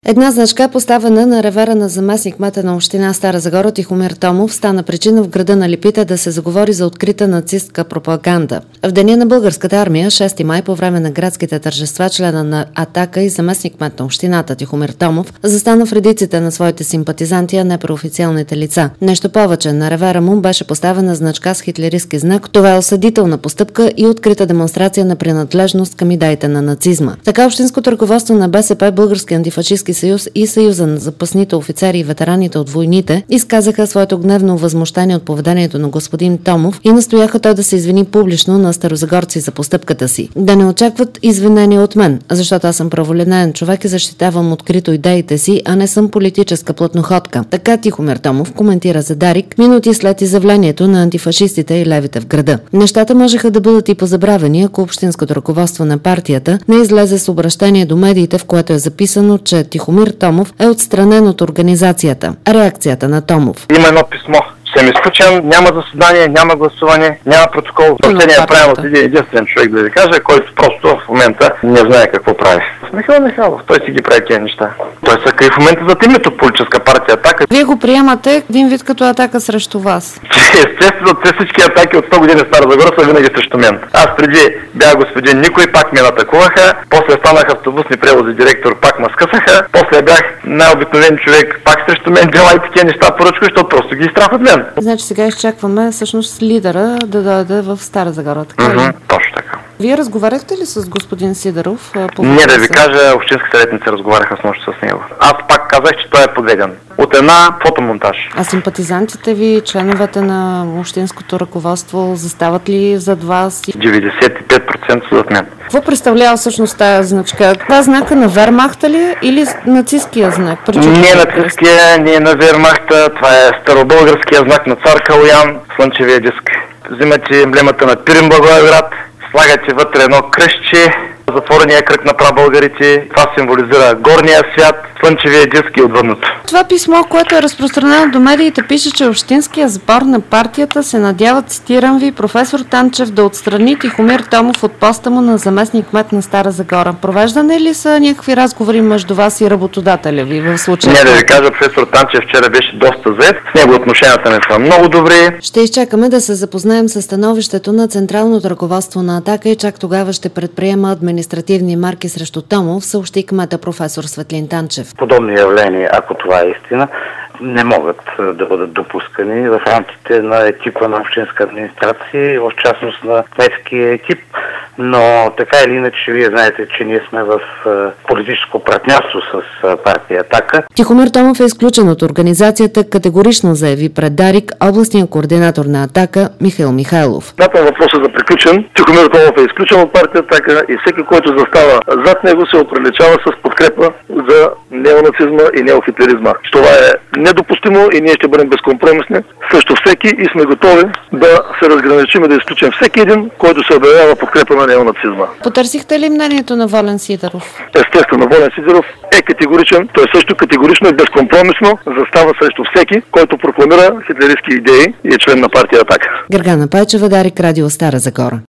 Една значка, поставена на ревера на заместник-кмета на община Стара Загора Тихомир Томов, стана причина в града на Липите да се заговори за открита нацистка пропаганда. В деня на българската армия, 6 май, по време на градските тържества, члена на Атака и заместник-кмет на общината Тихомир Томов застана в редиците на своите симпатизанти, а не при официалните лица. Нещо повече, на ревера му беше поставена значка с хитлеристки знак. Това е осъдителна постъпка и открита демонстрация на принадлежност към идеите на нацизма. Така общинското ръководство на БСП, Български антифашистски съюз и Съюза на запасните офицери и ветераните от войните изказаха своето гневно възмущение от поведението на господин Томов и настояха той да се извини публично на старозагорци за постъпката си. Да не очакват извинения от мен, защото аз съм праволинеен човек и защитавам открито идеите си, а не съм политическа плътноходка. Така Тихомир Томов коментира за Дарик минути след изявлението на антифашистите и левите в града. Нещата можеха да бъдат и позабравени, ако общинското ръководство на партията не излезе с обращение до медиите, в което е записано, че Тихомир Томов е отстранен от организацията. Реакцията на Томов. Има едно писмо. Съм изключен, няма заседание, няма гласуване, няма протокол. Съобщение е правилно от единствен човек, да ви кажа, който просто в момента не знае какво прави. Михаил Михайлов, той си ги прави тези неща. Той се крие в момента зад името политическа партия Атака. Вие го приемате един вид като атака срещу вас. Естествено, всички атаки от 100 години в Стара Загора са винаги срещу мен. Аз преди бях господин Никой, пак ме атакуваха, после станах автобусни превози директор, пак ме скъсаха, после бях най-обикновен човек, пак срещу мен дела и такива неща поръчка, защото просто ги изтрах от мен. Значи сега изчакваме всъщност лидера да дойде в Стара Загора, така ли? Точно така. Вие разговаряхте ли с господин Сидеров? Не, да ви кажа, общински съветници разговаряха с нощ с него. Аз пак казах, че той е подведен от една фотомонтаж. А симпатизантите ви, членовете на общинското ръководство, застават ли зад вас? 95% са зад мен. Какво представлява всъщност тази значка? Това знака на Вермахта ли или нацистския знак? Не нацистския, не на Вермахта, това е старобългарския знак на цар Калоян, слънчевия диск. Взимате емблемата на Пирин Благоевград, слагате вътре едно кръстче, затворения кръг на прабългарите. Това символизира горния свят, слънчевия диск и отвъдното. Това писмо, което е разпространено до медиите, пише, че общинския сбор на партията се надява, цитирам ви, професор Танчев да отстрани Тихомир Томов от поста му на заместник-кмет на Стара Загора. Провеждане ли са някакви разговори между вас и работодателя ви в случая? Не, да ви кажа, професор Танчев вчера беше доста зает. С него отношенията не са много добри. Ще изчакаме да се запознаем с становището на централното ръководство на Атака и чак тогава ще предприема административни марки срещу Томов, съобщи кмета професор Светлин Танчев. Подобни явления, ако това е истина, не могат да бъдат допускани в рамките на екипа на общинска администрация и в частност на кметския екип, но така или иначе вие знаете, че ние сме в политическо партньорство с партия Атака. Тихомир Томов е изключен от организацията, категорично заяви пред Дарик областният координатор на Атака Михаил Михайлов. Смятам въпросът за приключен. Тихомир Томов е изключен от партия Атака и всеки, който застава зад него, се оприличава с подкрепа за неонацизма и неохитлеризма. Това е недопустимо и ние ще бъдем безкомпромисни срещу всеки и сме готови да се разграничим и да изключим всеки един, който се обявява подкрепа на неонацизма. Потърсихте ли мнението на Волен Сидеров? Естествено, Волен Сидеров е категоричен. Той също категорично и безкомпромисно застава срещу всеки, който прокламира хитлеристки идеи и е член на партия Атака. Гергана Пайчева, Дарик, Радио Стара Загора.